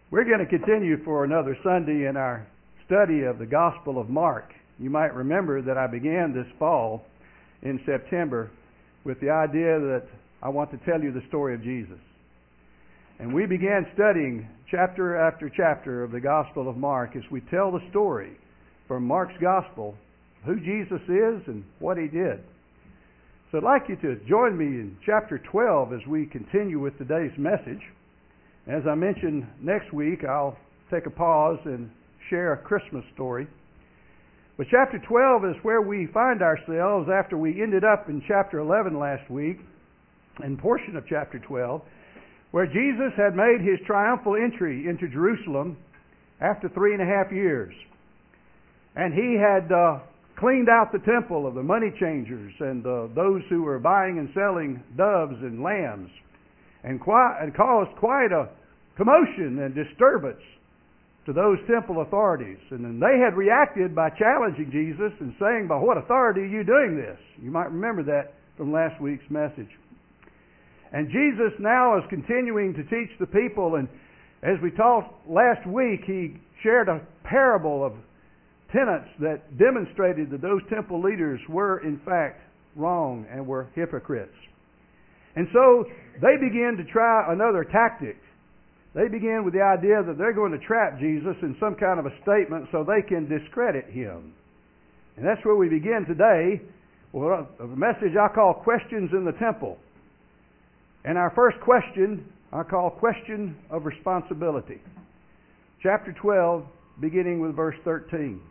We're going to continue for another Sunday in our study of the Gospel of Mark. You might remember that I began this fall in September with the idea that I want to tell you the story of Jesus. And we began studying chapter after chapter of the Gospel of Mark as we tell the story from Mark's Gospel, who Jesus is and what He did. So I'd like you to join me in chapter 12 as we continue with today's message. As I mentioned, next week I'll take a pause and share a Christmas story. But chapter 12 is where we find ourselves after we ended up in chapter 11 last week, and portion of chapter 12, where Jesus had made His triumphal entry into Jerusalem after 3.5 years. And He had cleaned out the temple of the money changers and those who were buying and selling doves and lambs, and caused quite a commotion and disturbance to those temple authorities. And then they had reacted by challenging Jesus and saying, "By what authority are you doing this?" You might remember that from last week's message. And Jesus now is continuing to teach the people, and as we talked last week, He shared a parable of tenets that demonstrated that those temple leaders were in fact wrong and were hypocrites. And so they began to try another tactic. They began with the idea that they're going to trap Jesus in some kind of a statement so they can discredit Him. And that's where we begin today, with a message I call Questions in the Temple. And our first question I call Question of Responsibility. Chapter 12, beginning with verse 13.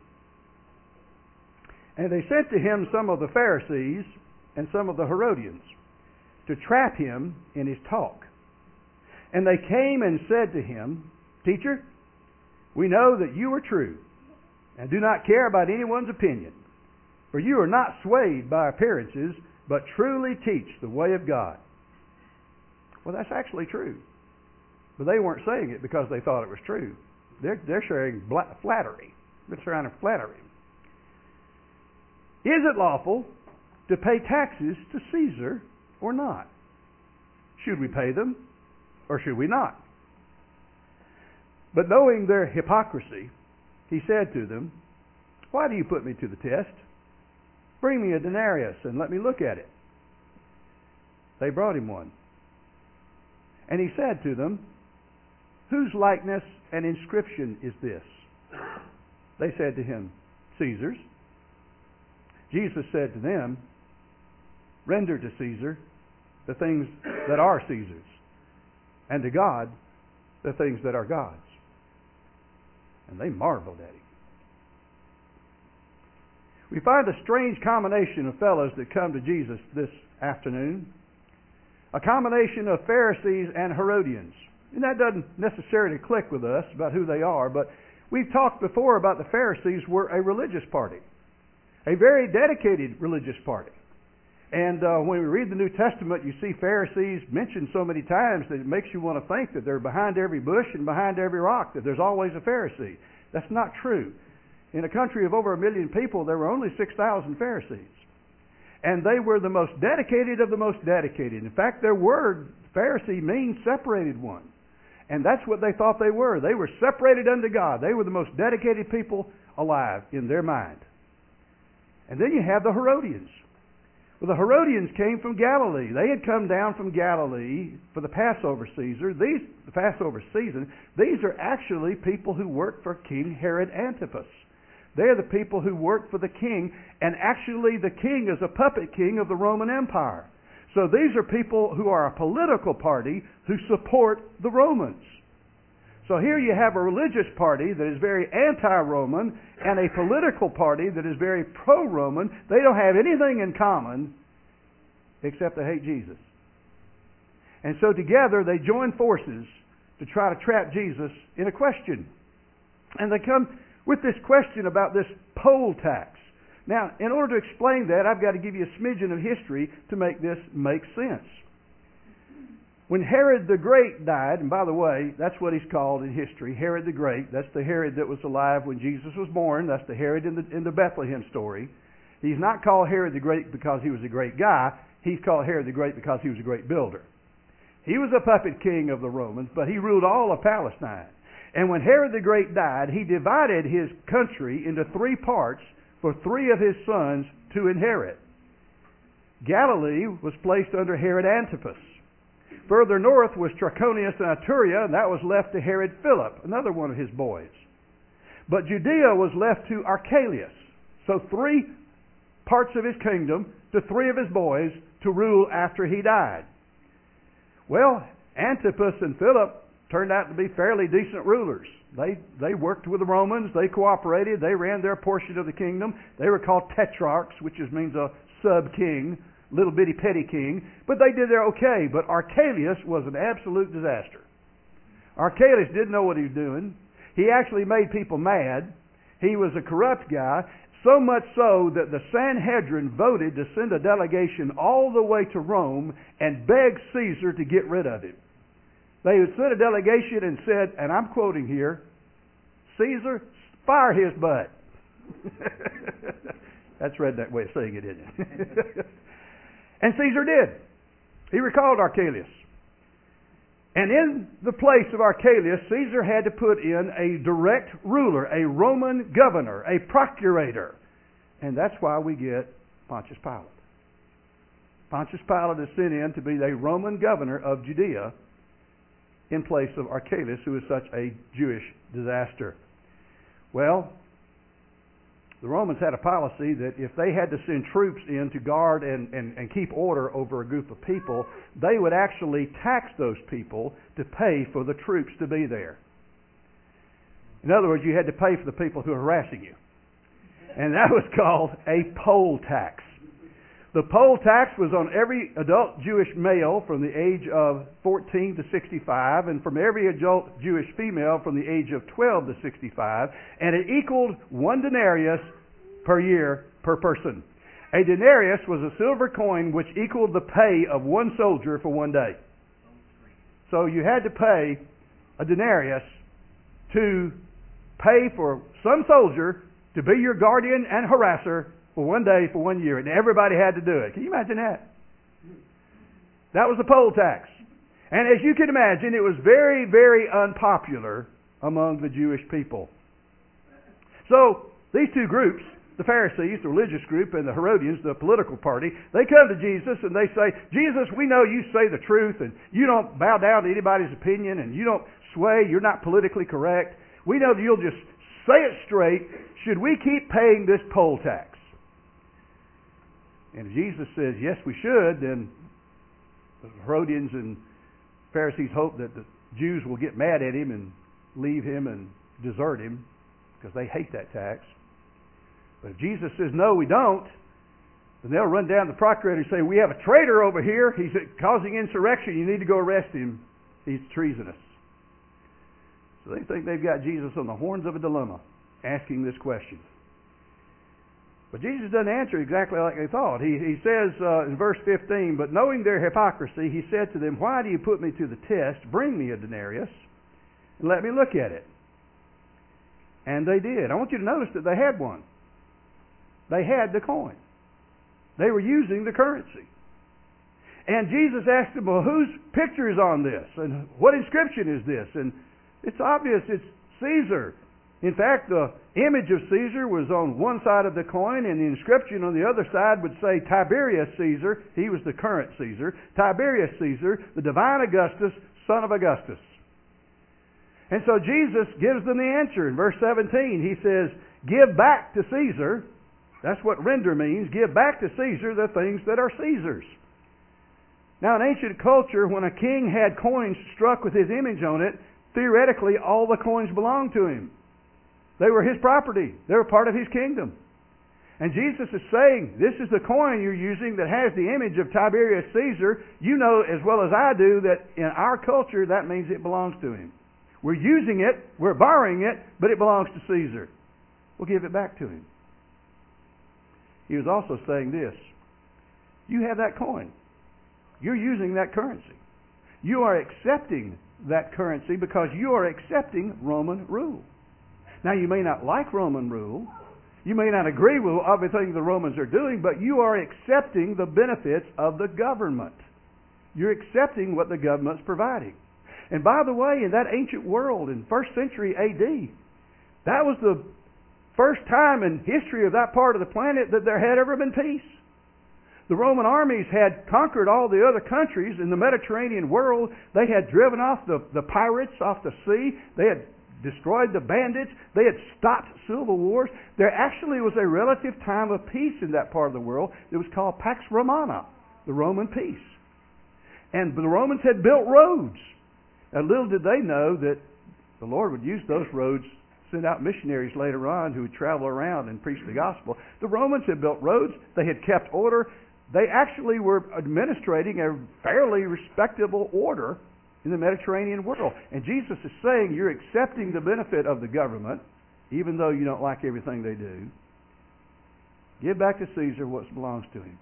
And they sent to Him some of the Pharisees and some of the Herodians to trap Him in His talk. And they came and said to Him, "Teacher, we know that you are true and do not care about anyone's opinion, for you are not swayed by appearances, but truly teach the way of God." Well, that's actually true. But they weren't saying it because they thought it was true. They're sharing flattery. They're trying to flatter Him. "Is it lawful to pay taxes to Caesar or not? Should we pay them or should we not?" But knowing their hypocrisy, He said to them, "Why do you put me to the test? Bring me a denarius and let me look at it." They brought Him one. And He said to them, "Whose likeness and inscription is this?" They said to Him, "Caesar's." Jesus said to them, "Render to Caesar the things that are Caesar's, and to God the things that are God's." And they marveled at Him. We find a strange combination of fellows that come to Jesus this afternoon. A combination of Pharisees and Herodians. And that doesn't necessarily click with us about who they are, but we've talked before about the Pharisees were a religious party. A very dedicated religious party. And when we read the New Testament, you see Pharisees mentioned so many times that it makes you want to think that they're behind every bush and behind every rock, that there's always a Pharisee. That's not true. In a country of over 1 million people, there were only 6,000 Pharisees. And they were the most dedicated of the most dedicated. In fact, their word, Pharisee, means separated one. And that's what they thought they were. They were separated unto God. They were the most dedicated people alive in their mind. And then you have the Herodians. Well, the Herodians came from Galilee. They had come down from Galilee for the Passover season. These are actually people who worked for King Herod Antipas. They're the people who worked for the king, and actually the king is a puppet king of the Roman Empire. So these are people who are a political party who support the Romans. So here you have a religious party that is very anti-Roman and a political party that is very pro-Roman. They don't have anything in common except they hate Jesus. And so together they join forces to try to trap Jesus in a question. And they come with this question about this poll tax. Now, in order to explain that, I've got to give you a smidgen of history to make this make sense. When Herod the Great died, and by the way, that's what he's called in history, Herod the Great. That's the Herod that was alive when Jesus was born. That's the Herod in the Bethlehem story. He's not called Herod the Great because he was a great guy. He's called Herod the Great because he was a great builder. He was a puppet king of the Romans, but he ruled all of Palestine. And when Herod the Great died, he divided his country into 3 parts for 3 of his sons to inherit. Galilee was placed under Herod Antipas. Further north was Trachonius and Iturea, and that was left to Herod Philip, another one of his boys. But Judea was left to Archelaus. So 3 parts of his kingdom to 3 of his boys to rule after he died. Well, Antipas and Philip turned out to be fairly decent rulers. They worked with the Romans. They cooperated. They ran their portion of the kingdom. They were called tetrarchs, which just means a sub-king, little bitty petty king. But they did their okay. But Archelaus was an absolute disaster. Archelaus didn't know what he was doing. He actually made people mad. He was a corrupt guy. So much so that the Sanhedrin voted to send a delegation all the way to Rome and beg Caesar to get rid of him. They would send a delegation and said, and I'm quoting here, "Caesar, fire his butt." That's redneck way of saying it, isn't it? And Caesar did. He recalled Archelaus. And in the place of Archelaus, Caesar had to put in a direct ruler, a Roman governor, a procurator. And that's why we get Pontius Pilate. Pontius Pilate is sent in to be the Roman governor of Judea in place of Archelaus, who is such a Jewish disaster. Well, the Romans had a policy that if they had to send troops in to guard and keep order over a group of people, they would actually tax those people to pay for the troops to be there. In other words, you had to pay for the people who are harassing you. And that was called a poll tax. The poll tax was on every adult Jewish male from the age of 14 to 65 and from every adult Jewish female from the age of 12 to 65, and it equaled 1 denarius per year per person. A denarius was a silver coin which equaled the pay of 1 soldier for 1 day. So you had to pay a denarius to pay for some soldier to be your guardian and harasser for 1 day, for 1 year, and everybody had to do it. Can you imagine that? That was the poll tax. And as you can imagine, it was very, very unpopular among the Jewish people. So, these 2 groups, the Pharisees, the religious group, and the Herodians, the political party, they come to Jesus and they say, "Jesus, we know you say the truth, and you don't bow down to anybody's opinion, and you don't sway, you're not politically correct. We know that you'll just say it straight. Should we keep paying this poll tax?" And if Jesus says, yes, we should, then the Herodians and Pharisees hope that the Jews will get mad at him and leave him and desert him because they hate that tax. But if Jesus says, no, we don't, then they'll run down to the procurator and say, "We have a traitor over here. He's causing insurrection. You need to go arrest him. He's treasonous." So they think they've got Jesus on the horns of a dilemma, asking this question. But Jesus doesn't answer exactly like they thought. He says in verse 15, "But knowing their hypocrisy, he said to them, 'Why do you put me to the test? Bring me a denarius and let me look at it.' And they did." I want you to notice that they had one. They had the coin. They were using the currency. And Jesus asked them, "Well, whose picture is on this? And what inscription is this?" And it's obvious it's Caesar. In fact, the image of Caesar was on one side of the coin, and the inscription on the other side would say Tiberius Caesar. He was the current Caesar. Tiberius Caesar, the divine Augustus, son of Augustus. And so Jesus gives them the answer. In verse 17, he says, "Give back to Caesar." That's what render means. Give back to Caesar the things that are Caesar's. Now, in ancient culture, when a king had coins struck with his image on it, theoretically, all the coins belonged to him. They were his property. They were part of his kingdom. And Jesus is saying, this is the coin you're using that has the image of Tiberius Caesar. You know as well as I do that in our culture, that means it belongs to him. We're using it, we're borrowing it, but it belongs to Caesar. We'll give it back to him. He was also saying this. You have that coin. You're using that currency. You are accepting that currency because you are accepting Roman rule. Now, you may not like Roman rule. You may not agree with everything the Romans are doing, but you are accepting the benefits of the government. You're accepting what the government's providing. And by the way, in that ancient world, in 1st century A.D., that was the first time in history of that part of the planet that there had ever been peace. The Roman armies had conquered all the other countries in the Mediterranean world. They had driven off the pirates off the sea. They had destroyed the bandits. They had stopped civil wars. There actually was a relative time of peace in that part of the world. It was called Pax Romana, the Roman peace. And the Romans had built roads. And little did they know that the Lord would use those roads, send out missionaries later on who would travel around and preach the gospel. The Romans had built roads. They had kept order. They actually were administrating a fairly respectable order in the Mediterranean world. And Jesus is saying you're accepting the benefit of the government, even though you don't like everything they do. Give back to Caesar what belongs to him.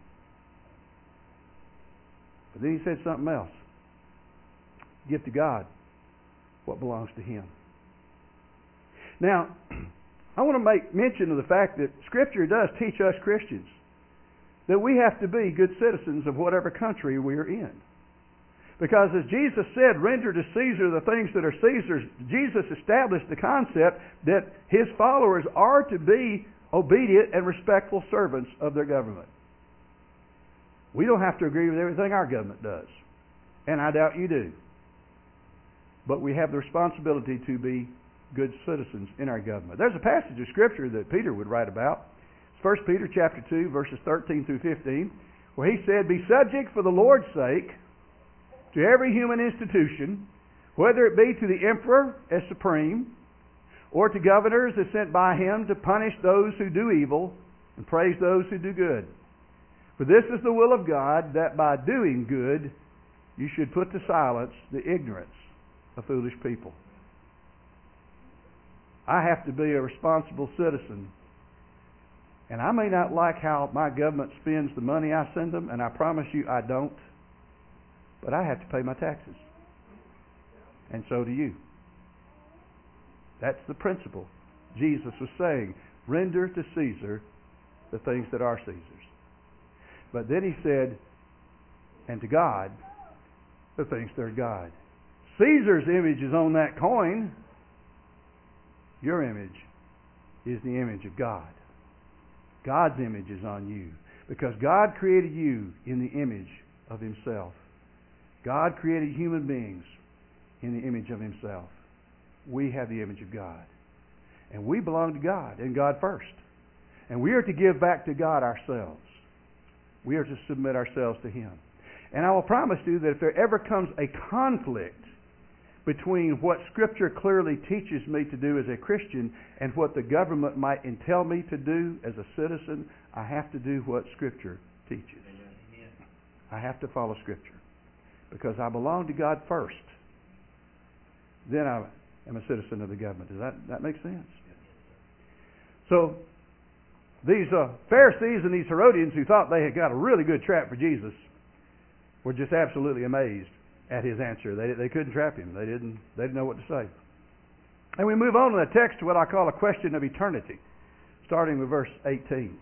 But then he said something else. Give to God what belongs to him. Now, I want to make mention of the fact that Scripture does teach us Christians that we have to be good citizens of whatever country we are in. Because as Jesus said, render to Caesar the things that are Caesar's, Jesus established the concept that his followers are to be obedient and respectful servants of their government. We don't have to agree with everything our government does. And I doubt you do. But we have the responsibility to be good citizens in our government. There's a passage of Scripture that Peter would write about. It's 1 Peter chapter 2, verses 13 through 15, where he said, "Be subject for the Lord's sake to every human institution, whether it be to the emperor as supreme, or to governors as sent by him to punish those who do evil and praise those who do good. For this is the will of God, that by doing good you should put to silence the ignorance of foolish people." I have to be a responsible citizen. And I may not like how my government spends the money I send them, and I promise you I don't. But I have to pay my taxes. And so do you. That's the principle. Jesus was saying, render to Caesar the things that are Caesar's. But then he said, and to God, the things that are God. Caesar's image is on that coin. Your image is the image of God. God's image is on you. Because God created you in the image of himself. God created human beings in the image of himself. We have the image of God. And we belong to God, and God first. And we are to give back to God ourselves. We are to submit ourselves to him. And I will promise you that if there ever comes a conflict between what Scripture clearly teaches me to do as a Christian and what the government might entail me to do as a citizen, I have to do what Scripture teaches. Amen. I have to follow Scripture. Because I belong to God first. Then I am a citizen of the government. Does that make sense? So, these Pharisees and these Herodians who thought they had got a really good trap for Jesus were just absolutely amazed at his answer. They couldn't trap him. They didn't know what to say. And we move on in the text to what I call a question of eternity, starting with verse 18.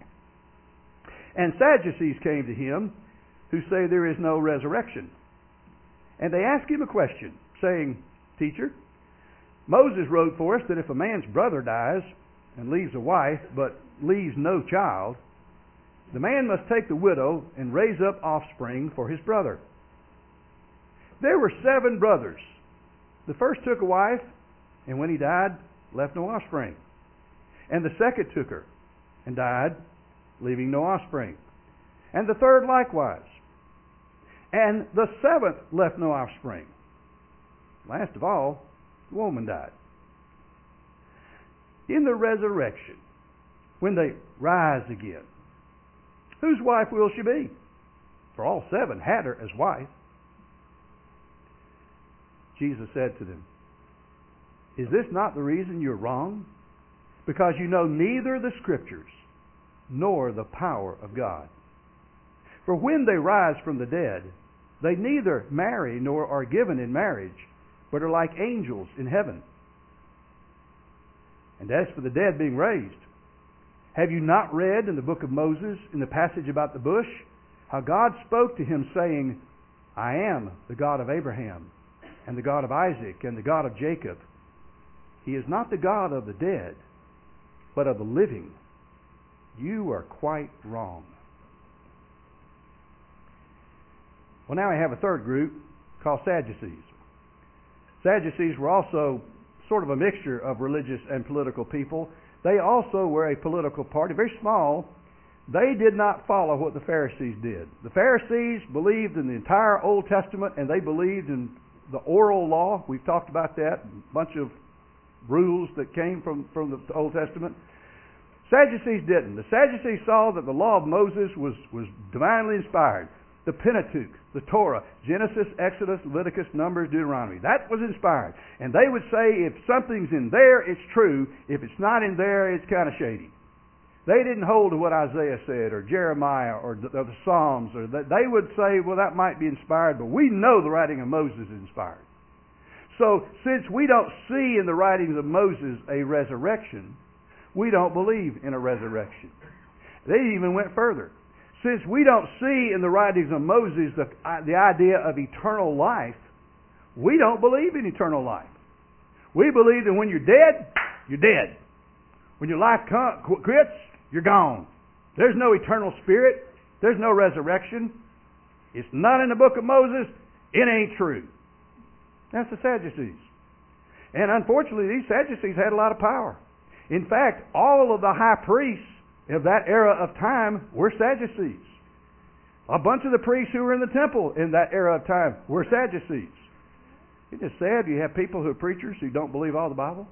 And Sadducees came to him, who say there is no resurrection. And they ask him a question, saying, Teacher, Moses wrote for us that if a man's brother dies and leaves a wife, but leaves no child, the man must take the widow and raise up offspring for his brother. There were 7 brothers. The first took a wife, and when he died, left no offspring. And the second took her, and died, leaving no offspring. And the third likewise. And the 7th left no offspring. Last of all, the woman died. In the resurrection, when they rise again, whose wife will she be? For all 7 had her as wife. Jesus said to them, Is this not the reason you're wrong? Because you know neither the Scriptures nor the power of God. For when they rise from the dead, they neither marry nor are given in marriage, but are like angels in heaven. And as for the dead being raised, have you not read in the book of Moses, in the passage about the bush, how God spoke to him saying, I am the God of Abraham, and the God of Isaac and the God of Jacob. He is not the God of the dead, but of the living. You are quite wrong. Well, now we have a third group called Sadducees. Sadducees were also sort of a mixture of religious and political people. They also were a political party, very small. They did not follow what the Pharisees did. The Pharisees believed in the entire Old Testament, and they believed in the oral law. We've talked about that, a bunch of rules that came from the Old Testament. Sadducees didn't. The Sadducees saw that the law of Moses was divinely inspired. The Pentateuch, the Torah, Genesis, Exodus, Leviticus, Numbers, Deuteronomy. That was inspired. And they would say if something's in there, it's true. If it's not in there, it's kind of shady. They didn't hold to what Isaiah said or Jeremiah or the Psalms. They would say, well, that might be inspired, but we know the writing of Moses is inspired. So since we don't see in the writings of Moses a resurrection, we don't believe in a resurrection. They even went further. Since we don't see in the writings of Moses the idea of eternal life, we don't believe in eternal life. We believe that when you're dead, you're dead. When your life quits, you're gone. There's no eternal spirit. There's no resurrection. It's not in the book of Moses. It ain't true. That's the Sadducees. And unfortunately, these Sadducees had a lot of power. In fact, all of the high priests of that era of time were Sadducees. A bunch of the priests who were in the temple in that era of time were Sadducees. It's just sad you have people who are preachers who don't believe all the Bible.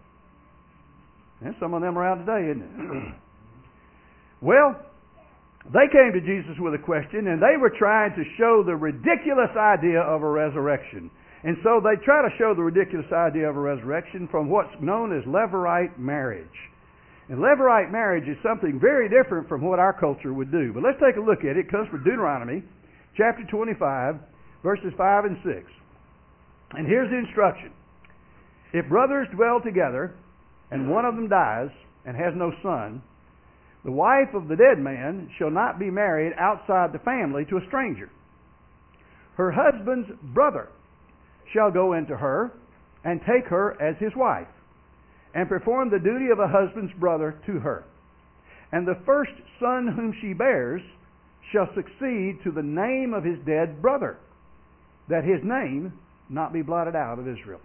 And some of them around today, isn't it? Well, they came to Jesus with a question, and they were trying to show the ridiculous idea of a resurrection. And so they try to show the ridiculous idea of a resurrection from what's known as Levirate marriage. And Levirate marriage is something very different from what our culture would do. But let's take a look at it. It comes from Deuteronomy chapter 25, verses 5 and 6. And here's the instruction. If brothers dwell together, and one of them dies and has no son, the wife of the dead man shall not be married outside the family to a stranger. Her husband's brother shall go into her and take her as his wife, and perform the duty of a husband's brother to her. And the first son whom she bears shall succeed to the name of his dead brother, that his name not be blotted out of Israel.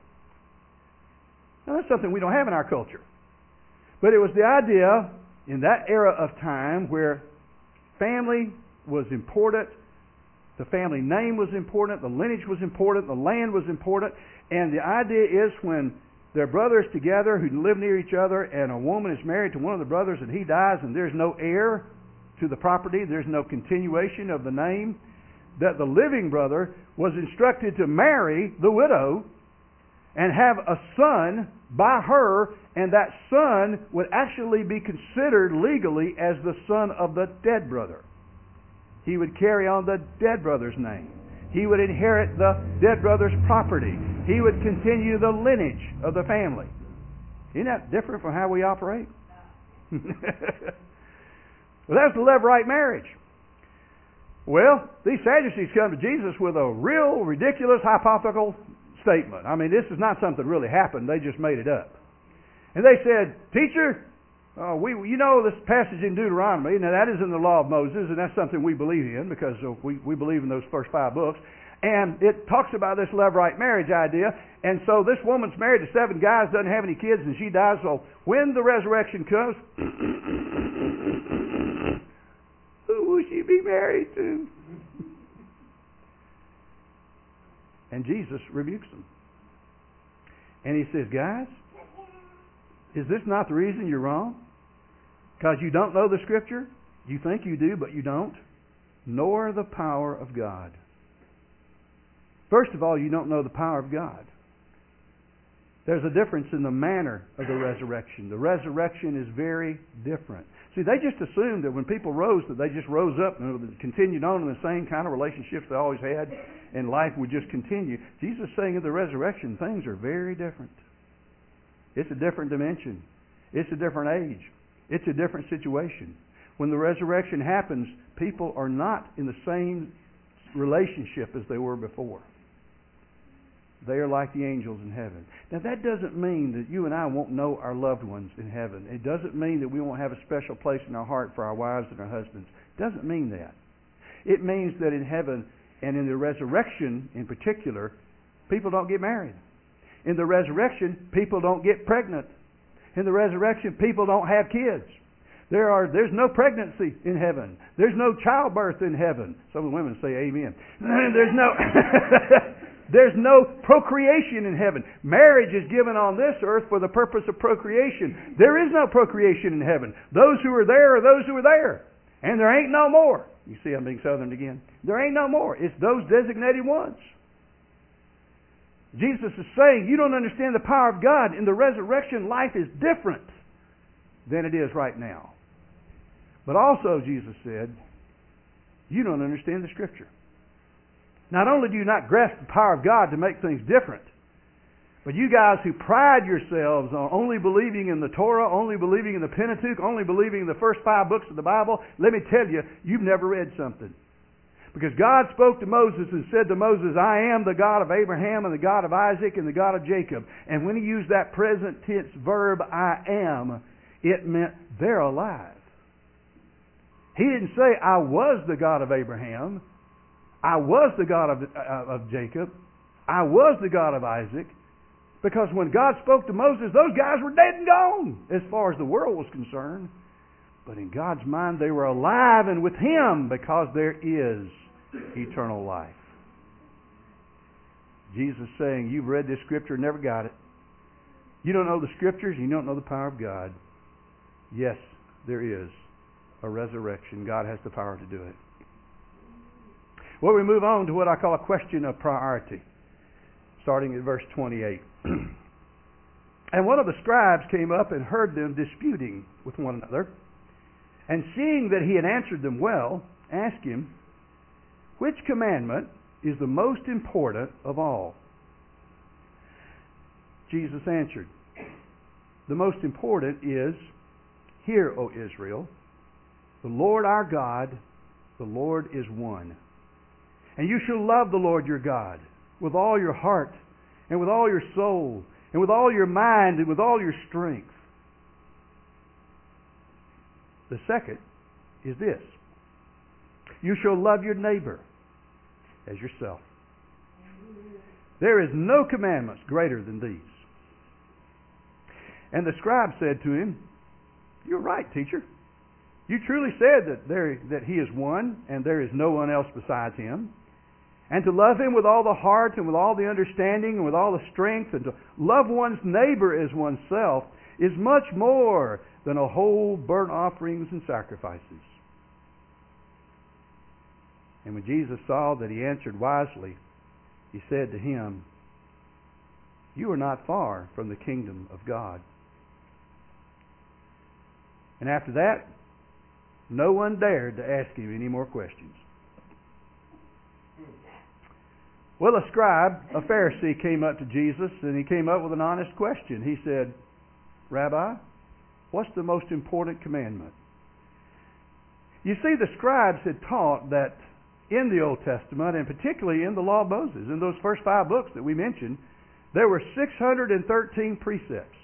Now that's something we don't have in our culture. But it was the idea in that era of time where family was important, the family name was important, the lineage was important, the land was important, and the idea is when they're brothers together who live near each other, and a woman is married to one of the brothers and he dies and there's no heir to the property, there's no continuation of the name, that the living brother was instructed to marry the widow and have a son by her, and that son would actually be considered legally as the son of the dead brother. He would carry on the dead brother's name. He would inherit the dead brother's property. He would continue the lineage of the family. Isn't that different from how we operate? Well, that's the Levirate marriage. Well, these Sadducees come to Jesus with a real ridiculous hypothetical statement. I mean, this is not something that really happened. They just made it up. And they said, Teacher, you know this passage in Deuteronomy. Now, that is in the law of Moses, and that's something we believe in because we believe in those first 5 books. And it talks about this Levirate marriage idea. And so this woman's married to 7 guys, doesn't have any kids, and she dies. So when the resurrection comes, who will she be married to? And Jesus rebukes them. And he says, guys, is this not the reason you're wrong? Because you don't know the Scripture? You think you do, but you don't. Nor the power of God. First of all, you don't know the power of God. There's a difference in the manner of the resurrection. The resurrection is very different. See, they just assumed that when people rose, that they just rose up and continued on in the same kind of relationships they always had, and life would just continue. Jesus is saying in the resurrection, things are very different. It's a different dimension. It's a different age. It's a different situation. When the resurrection happens, people are not in the same relationship as they were before. They are like the angels in heaven. Now that doesn't mean that you and I won't know our loved ones in heaven. It doesn't mean that we won't have a special place in our heart for our wives and our husbands. It doesn't mean that. It means that in heaven and in the resurrection in particular, people don't get married. In the resurrection, people don't get pregnant. In the resurrection, people don't have kids. There's no pregnancy in heaven. There's no childbirth in heaven. Some of the women say amen. There's no procreation in heaven. Marriage is given on this earth for the purpose of procreation. There is no procreation in heaven. Those who are there are those who are there. And there ain't no more. You see I'm being southern again. There ain't no more. It's those designated ones. Jesus is saying, you don't understand the power of God. In the resurrection, life is different than it is right now. But also, Jesus said, you don't understand the Scripture. Not only do you not grasp the power of God to make things different, but you guys who pride yourselves on only believing in the Torah, only believing in the Pentateuch, only believing in the first 5 books of the Bible, let me tell you, you've never read something. Because God spoke to Moses and said to Moses, I am the God of Abraham and the God of Isaac and the God of Jacob. And when he used that present tense verb, I am, it meant they're alive. He didn't say, I was the God of Abraham. I was the God of Jacob. I was the God of Isaac. Because when God spoke to Moses, those guys were dead and gone as far as the world was concerned. But in God's mind, they were alive and with Him because there is eternal life. Jesus saying, you've read this Scripture, never got it. You don't know the Scriptures, you don't know the power of God. Yes, there is a resurrection. God has the power to do it. Well, we move on to what I call a question of priority, starting at verse 28. And one of the scribes came up and heard them disputing with one another, and seeing that he had answered them well, asked him, which commandment is the most important of all? Jesus answered, the most important is, hear, O Israel, the Lord our God, the Lord is one. And you shall love the Lord your God with all your heart and with all your soul and with all your mind and with all your strength. The second is this. You shall love your neighbor as yourself. There is no commandments greater than these. And the scribe said to him, you're right, teacher. You truly said that He is one and there is no one else besides Him. And to love Him with all the heart and with all the understanding and with all the strength and to love one's neighbor as oneself is much more than a whole burnt offerings and sacrifices. And when Jesus saw that he answered wisely, He said to him, you are not far from the kingdom of God. And after that, no one dared to ask Him any more questions. Well, a scribe, a Pharisee, came up to Jesus and he came up with an honest question. He said, Rabbi, what's the most important commandment? You see, the scribes had taught that in the Old Testament, and particularly in the Law of Moses, in those first 5 books that we mentioned, there were 613 precepts,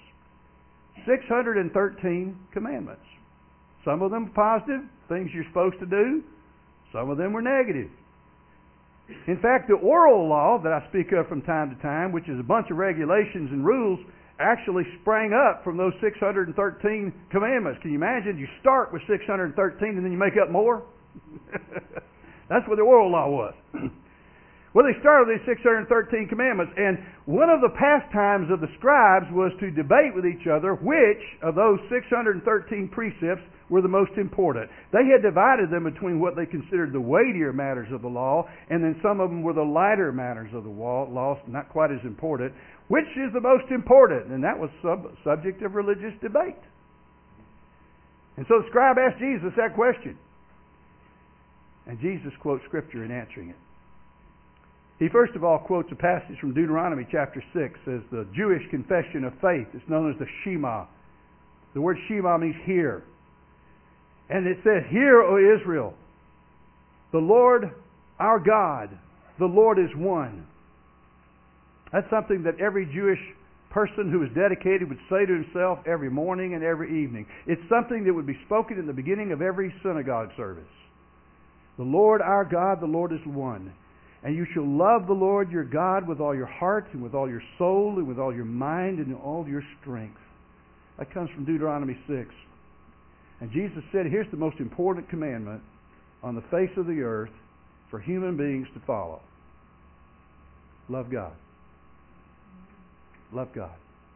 613 commandments. Some of them positive, things you're supposed to do. Some of them were negative. In fact, the oral law that I speak of from time to time, which is a bunch of regulations and rules, actually sprang up from those 613 commandments. Can you imagine? You start with 613 and then you make up more? That's what the oral law was. Well, they started with these 613 commandments, and one of the pastimes of the scribes was to debate with each other which of those 613 precepts were the most important. They had divided them between what they considered the weightier matters of the law, and then some of them were the lighter matters of the law, not quite as important. Which is the most important? And that was subject of religious debate. And so the scribe asked Jesus that question. And Jesus quotes Scripture in answering it. He first of all quotes a passage from Deuteronomy chapter 6 as the Jewish confession of faith. It's known as the Shema. The word Shema means hear. And it says, hear, O Israel, the Lord our God, the Lord is one. That's something that every Jewish person who is dedicated would say to himself every morning and every evening. It's something that would be spoken in the beginning of every synagogue service. The Lord our God, the Lord is one. And you shall love the Lord your God with all your heart and with all your soul and with all your mind and all your strength. That comes from Deuteronomy 6. And Jesus said, here's the most important commandment on the face of the earth for human beings to follow. Love God. Love God.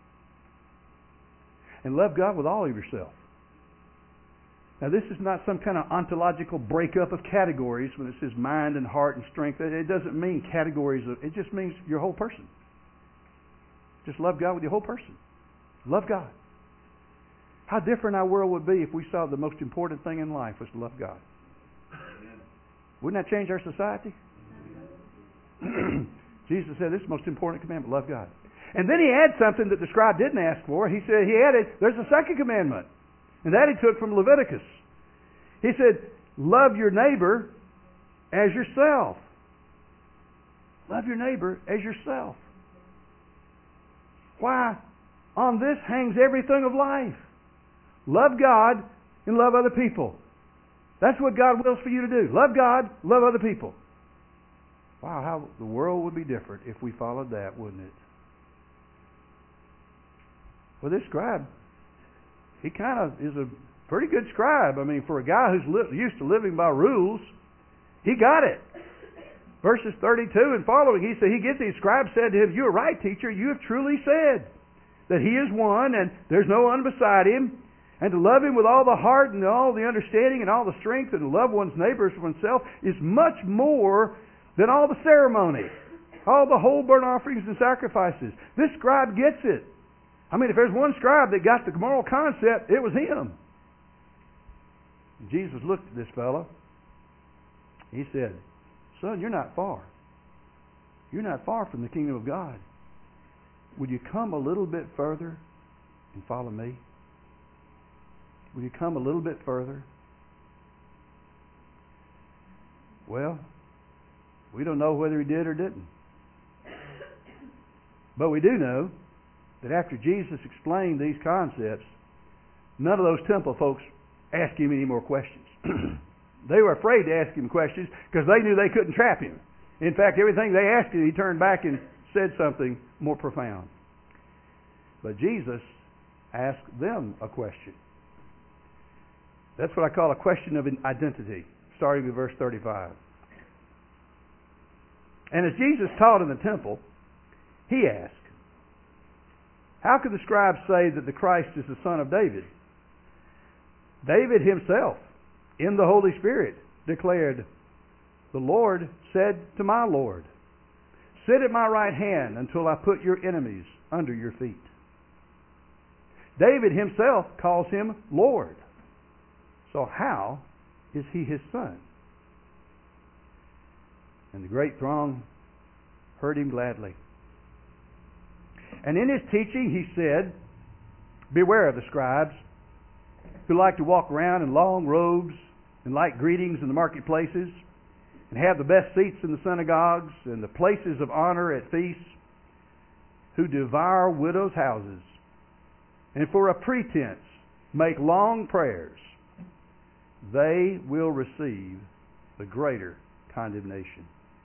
And love God with all of yourself. Now, this is not some kind of ontological breakup of categories when it says mind and heart and strength. It doesn't mean categories. It just means your whole person. Just love God with your whole person. Love God. How different our world would be if we saw the most important thing in life was to love God. Wouldn't that change our society? Jesus said, this is the most important commandment, love God. And then he adds something that the scribe didn't ask for. He added, there's a second commandment. And that he took from Leviticus. He said, love your neighbor as yourself. Love your neighbor as yourself. Why? On this hangs everything of life. Love God and love other people. That's what God wills for you to do. Love God, love other people. Wow, how the world would be different if we followed that, wouldn't it? Well, this scribe, he kind of is a pretty good scribe. I mean, for a guy who's used to living by rules, he got it. Verses 32 and following, he gets these scribes said to him, you are right, teacher, you have truly said that he is one and there's no one beside him, and to love him with all the heart and all the understanding and all the strength and to love one's neighbor as oneself is much more than all the ceremony, all the whole burnt offerings and sacrifices. This scribe gets it. I mean, if there's one scribe that got the moral concept, it was him. And Jesus looked at this fellow. He said, son, you're not far. You're not far from the kingdom of God. Would you come a little bit further and follow me? Will you come a little bit further? Well, we don't know whether he did or didn't. But we do know that after Jesus explained these concepts, none of those temple folks asked him any more questions. They were afraid to ask him questions because they knew they couldn't trap him. In fact, everything they asked him, he turned back and said something more profound. But Jesus asked them a question. That's what I call a question of identity, starting with verse 35. And as Jesus taught in the temple, he asked, how could the scribes say that the Christ is the son of David? David himself, in the Holy Spirit, declared, the Lord said to my Lord, sit at my right hand until I put your enemies under your feet. David himself calls him Lord. So how is he his son? And the great throng heard him gladly. And in his teaching he said, beware of the scribes who like to walk around in long robes and light greetings in the marketplaces and have the best seats in the synagogues and the places of honor at feasts, who devour widows' houses and for a pretense make long prayers. They will receive the greater condemnation.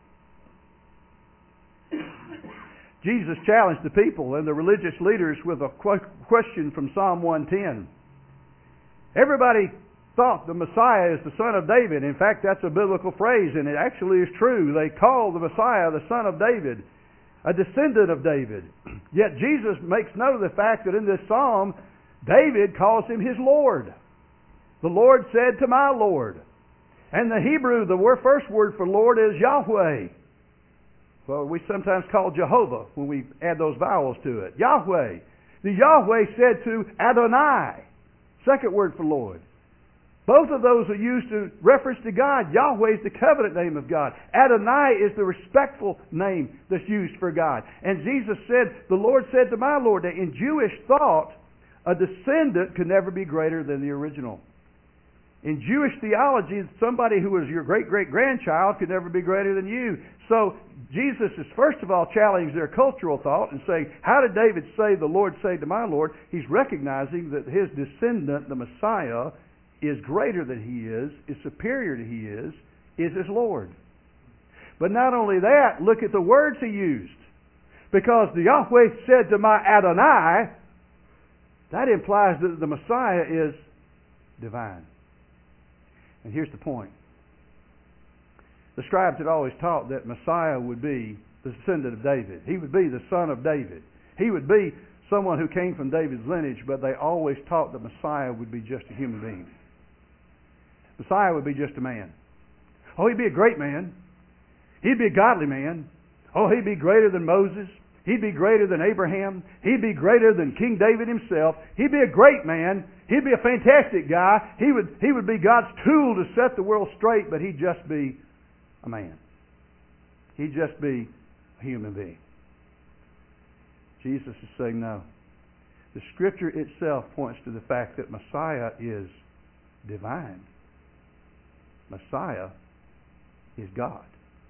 Jesus challenged the people and the religious leaders with a question from Psalm 110. Everybody thought the Messiah is the son of David. In fact, that's a biblical phrase, and it actually is true. They call the Messiah the son of David, a descendant of David. Yet Jesus makes note of the fact that in this psalm, David calls him his Lord. The Lord said to my Lord. And the Hebrew, the first word for Lord is Yahweh. Well, we sometimes call Jehovah when we add those vowels to it. Yahweh. The Yahweh said to Adonai. Second word for Lord. Both of those are used to reference to God. Yahweh is the covenant name of God. Adonai is the respectful name that's used for God. And Jesus said, the Lord said to my Lord. In Jewish thought, a descendant could never be greater than the original. In Jewish theology, somebody who was your great-great-grandchild could never be greater than you. So Jesus is first of all challenging their cultural thought and saying, how did David say, the Lord say to my Lord? He's recognizing that his descendant, the Messiah, is greater than he is superior to he is his Lord. But not only that, look at the words he used. Because the Yahweh said to my Adonai, that implies that the Messiah is divine. And here's the point. The scribes had always taught that Messiah would be the descendant of David. He would be the son of David. He would be someone who came from David's lineage, but they always taught that Messiah would be just a human being. Messiah would be just a man. Oh, he'd be a great man. He'd be a godly man. Oh, he'd be greater than Moses. He'd be greater than Abraham. He'd be greater than King David himself. He'd be a great man. He'd be a fantastic guy. He would be God's tool to set the world straight, but he'd just be a man. He'd just be a human being. Jesus is saying no. The Scripture itself points to the fact that Messiah is divine. Messiah is God.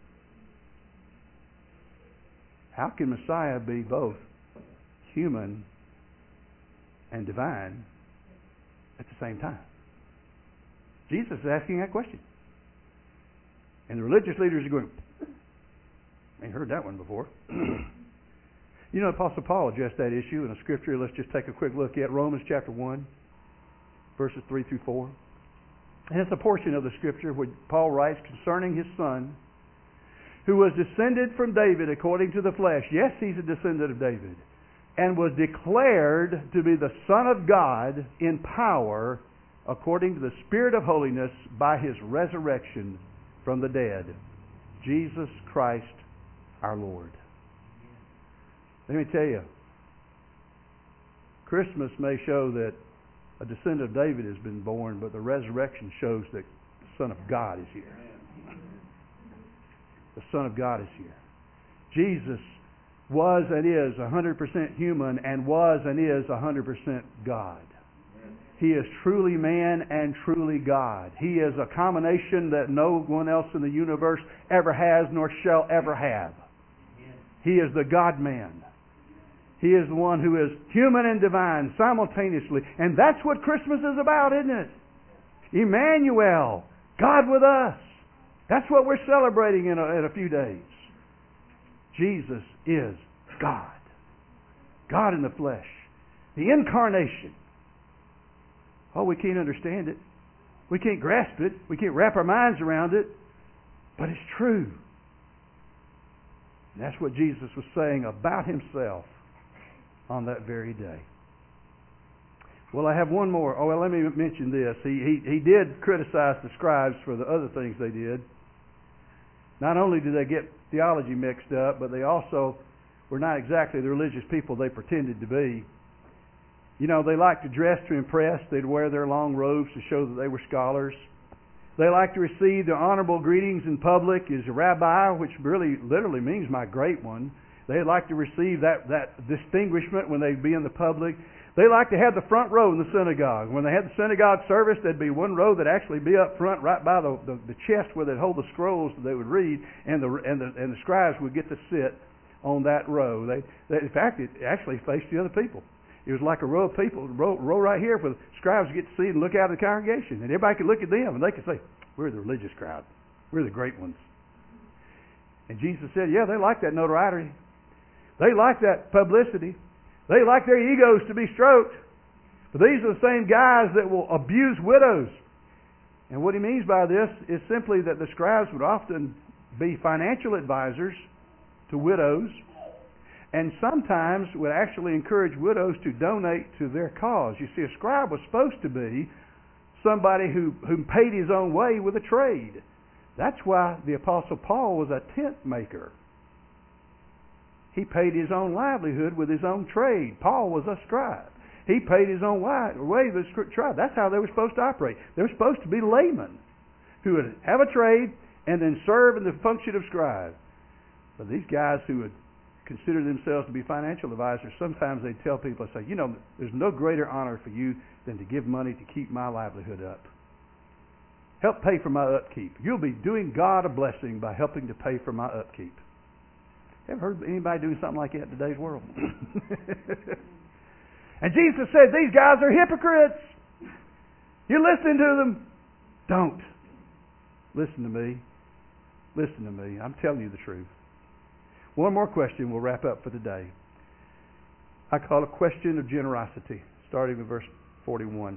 How can Messiah be both human and divine at the same time? Jesus is asking that question. And the religious leaders are going, I ain't heard that one before. You know, Apostle Paul addressed that issue in a scripture. Let's just take a quick look at Romans chapter 1, verses 3 through 4. And it's a portion of the scripture where Paul writes concerning his son, who was descended from David according to the flesh. Yes, he's a descendant of David. And was declared to be the Son of God in power according to the Spirit of holiness by his resurrection from the dead. Jesus Christ our Lord. Let me tell you, Christmas may show that a descendant of David has been born, but the resurrection shows that the Son of God is here. The Son of God is here. Jesus was and is 100% human and was and is 100% God. He is truly man and truly God. He is a combination that no one else in the universe ever has nor shall ever have. He is the God-man. He is the one who is human and divine simultaneously. And that's what Christmas is about, isn't it? Emmanuel, God with us. That's what we're celebrating in a few days. Jesus is God. God in the flesh. The incarnation. Oh, we can't understand it. We can't grasp it. We can't wrap our minds around it. But it's true. And that's what Jesus was saying about himself on that very day. Well, I have one more. Oh, well, let me mention this. He did criticize the scribes for the other things they did. Not only did they get theology mixed up, but they also were not exactly the religious people they pretended to be. You know, they liked to dress to impress. They'd wear their long robes to show that they were scholars. They liked to receive their honorable greetings in public as a rabbi, which really literally means my great one. They'd like to receive that distinguishment when they'd be in the public. They liked to have the front row in the synagogue. When they had the synagogue service, there'd be one row that'd actually be up front, right by the chest where they'd hold the scrolls that they would read, and the scribes would get to sit on that row. In fact, it actually faced the other people. It was like a row of people, row right here, where the scribes would get to see and look out at the congregation, and everybody could look at them, and they could say, "We're the religious crowd. We're the great ones." And Jesus said, "Yeah, they like that notoriety. They like that publicity. They like their egos to be stroked. But these are the same guys that will abuse widows." And what he means by this is simply that the scribes would often be financial advisors to widows, and sometimes would actually encourage widows to donate to their cause. You see, a scribe was supposed to be somebody who paid his own way with a trade. That's why the Apostle Paul was a tent maker. He paid his own livelihood with his own trade. Paul was a scribe. He paid his own way with his tribe. That's how they were supposed to operate. They were supposed to be laymen who would have a trade and then serve in the function of scribe. But these guys who would consider themselves to be financial advisors, sometimes they'd tell people, say, "You know, there's no greater honor for you than to give money to keep my livelihood up." help pay for my upkeep. You'll be doing God a blessing by helping to pay for my upkeep. Ever heard anybody doing something like that in today's world? And Jesus said, these guys are hypocrites. You're listening to them. Don't. Listen to me. Listen to me. I'm telling you the truth. One more question, we'll wrap up for the day. I call it a question of generosity, starting with verse 41.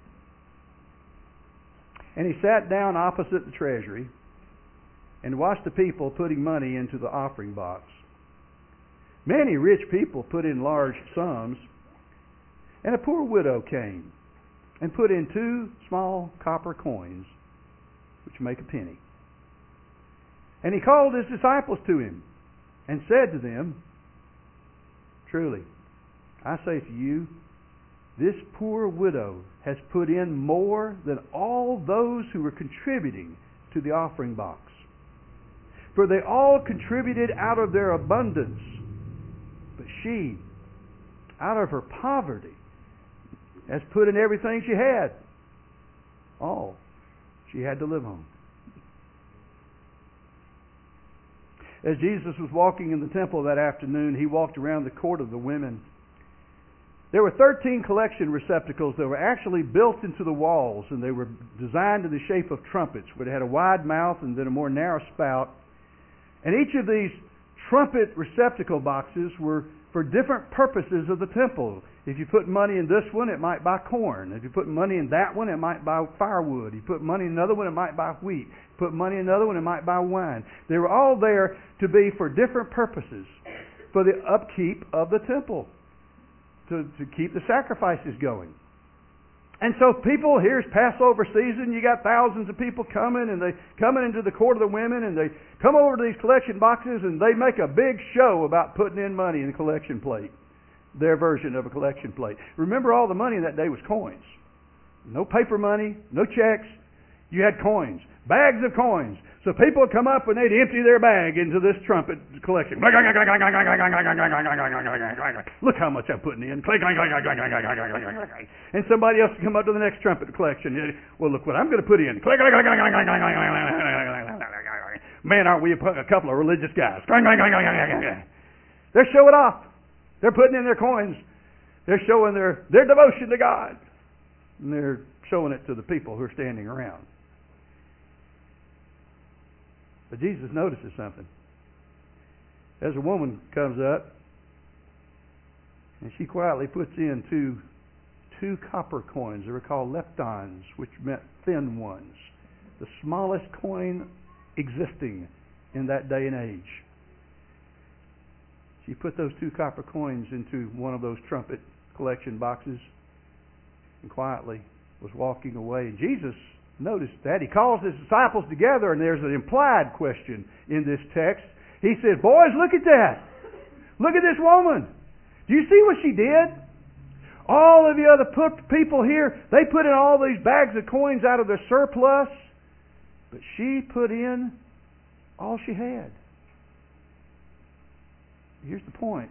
And he sat down opposite the treasury and watched the people putting money into the offering box. Many rich people put in large sums, and a poor widow came and put in 2 small copper coins, which make a penny. And he called his disciples to him and said to them, truly, I say to you, this poor widow has put in more than all those who were contributing to the offering box. For they all contributed out of their abundance, but she, out of her poverty, has put in everything she had, all she had to live on. As Jesus was walking in the temple that afternoon, he walked around the court of the women. There were 13 collection receptacles that were actually built into the walls, and they were designed in the shape of trumpets, where they had a wide mouth and then a more narrow spout. And each of these trumpet receptacle boxes were for different purposes of the temple. If you put money in this one, it might buy corn. If you put money in that one, it might buy firewood. You put money in another one, it might buy wheat. Put money in another one, it might buy wine. They were all there to be for different purposes, for the upkeep of the temple, to keep the sacrifices going. And so people, here's Passover season, you got thousands of people coming, and they coming into the court of the women, and they come over to these collection boxes, and they make a big show about putting in money in the collection plate. Their version of a collection plate. Remember, all the money that day was coins. No paper money, no checks. You had coins. Bags of coins. So people would come up and they'd empty their bag into this trumpet collection. Look how much I'm putting in. And somebody else would come up to the next trumpet collection. Well, look what I'm going to put in. Man, aren't we a couple of religious guys? They're showing off. They're putting in their coins. They're showing their devotion to God. And they're showing it to the people who are standing around. But Jesus notices something. As a woman comes up, and she quietly puts in two copper coins. They were called leptons, which meant thin ones. The smallest coin existing in that day and age. She put those 2 copper coins into one of those trumpet collection boxes and quietly was walking away. And Jesus noticed that. He calls his disciples together, and there's an implied question in this text. He said, boys, look at that. Look at this woman. Do you see what she did? All of the other people here, they put in all these bags of coins out of their surplus, but she put in all she had. Here's the point.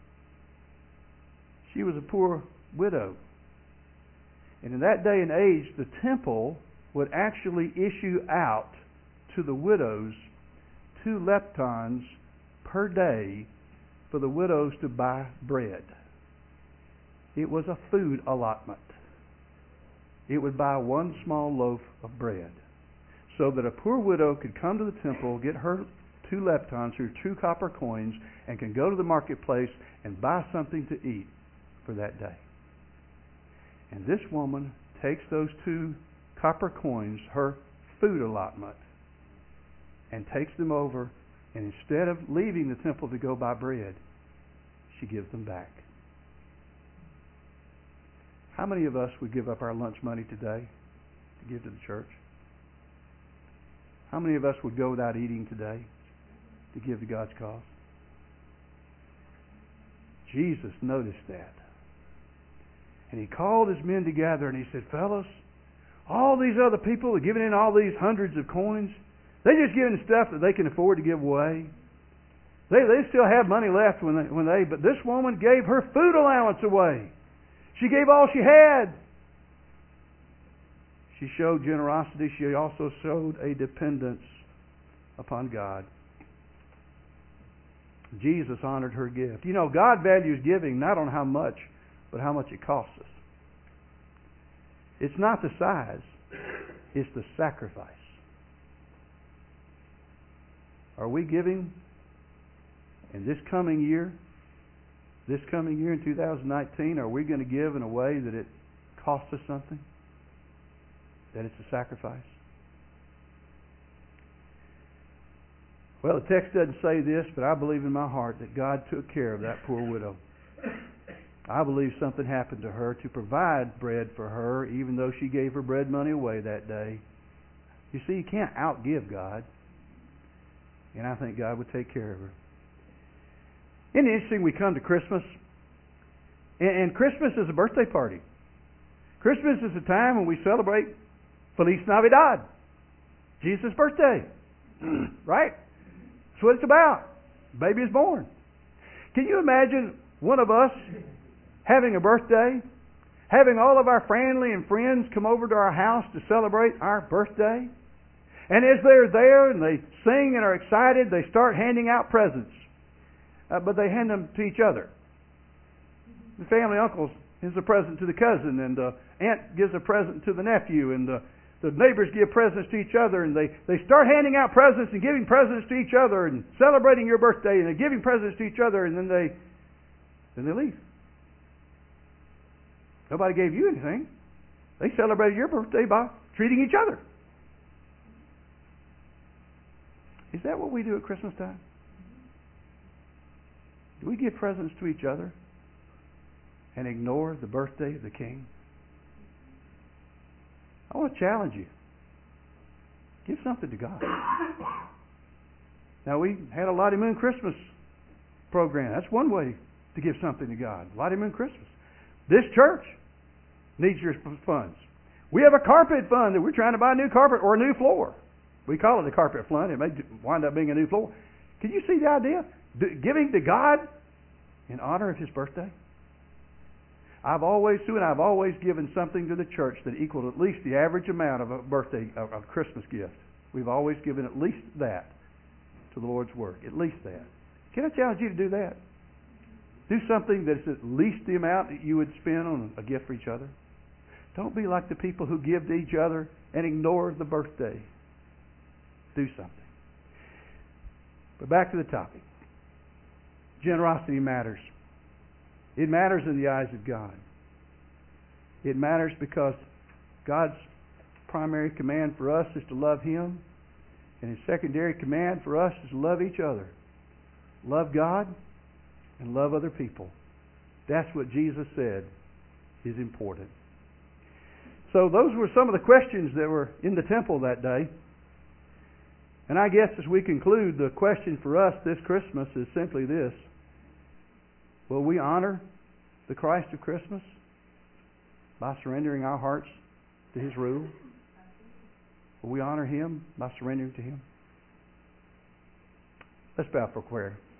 She was a poor widow. And in that day and age, the temple would actually issue out to the widows 2 leptons per day for the widows to buy bread. It was a food allotment. It would buy 1 small loaf of bread, so that a poor widow could come to the temple, get her 2 leptons, or 2 copper coins, and can go to the marketplace and buy something to eat for that day. And this woman takes those 2 copper coins, her food allotment, and takes them over, and instead of leaving the temple to go buy bread, she gives them back. How many of us would give up our lunch money today to give to the church? How many of us would go without eating today to give to God's cause? Jesus noticed that. And he called his men together and he said, fellas, all these other people are giving in all these hundreds of coins. They're just giving stuff that they can afford to give away. They still have money left but this woman gave her food allowance away. She gave all she had. she showed generosity. She also showed a dependence upon God. Jesus honored her gift. You know, God values giving not on how much, but how much it costs us. It's not the size, it's the sacrifice. Are we giving in this coming year in 2019, are we going to give in a way that it costs us something? That it's a sacrifice? Well, the text doesn't say this, but I believe in my heart that God took care of that poor widow. I believe something happened to her to provide bread for her, even though she gave her bread money away that day. You see, you can't outgive God. And I think God would take care of her. Isn't it interesting, we come to Christmas, and Christmas is a birthday party. Christmas is a time when we celebrate Feliz Navidad, Jesus' birthday. Right? That's what it's about. Baby is born. Can you imagine one of us having a birthday, having all of our family and friends come over to our house to celebrate our birthday? And as they're there and they sing and are excited, they start handing out presents. But they hand them to each other. The family uncle gives a present to the cousin, and the aunt gives a present to the nephew, and the neighbors give presents to each other, and they start handing out presents and giving presents to each other and celebrating your birthday, and they're giving presents to each other, and then they leave. Nobody gave you anything. They celebrated your birthday by treating each other. Is that what we do at Christmas time? Do we give presents to each other and ignore the birthday of the King? I want to challenge you. Give something to God. Now, we had a Lottie Moon Christmas program. That's one way to give something to God. Lottie Moon Christmas. This church needs your funds. We have a carpet fund that we're trying to buy a new carpet or a new floor. We call it a carpet fund. It may wind up being a new floor. Can you see the idea? Giving to God in honor of His birthday? I've always given something to the church that equaled at least the average amount of a birthday, of a Christmas gift. We've always given at least that to the Lord's work. At least that. Can I challenge you to do that? Do something that's at least the amount that you would spend on a gift for each other. Don't be like the people who give to each other and ignore the birthday. Do something. But back to the topic. Generosity matters. It matters in the eyes of God. It matters because God's primary command for us is to love Him, and His secondary command for us is to love each other. Love God and love other people. That's what Jesus said is important. So those were some of the questions that were in the temple that day. And I guess as we conclude, the question for us this Christmas is simply this. Will we honor the Christ of Christmas by surrendering our hearts to His rule? Will we honor Him by surrendering to Him? Let's bow for prayer.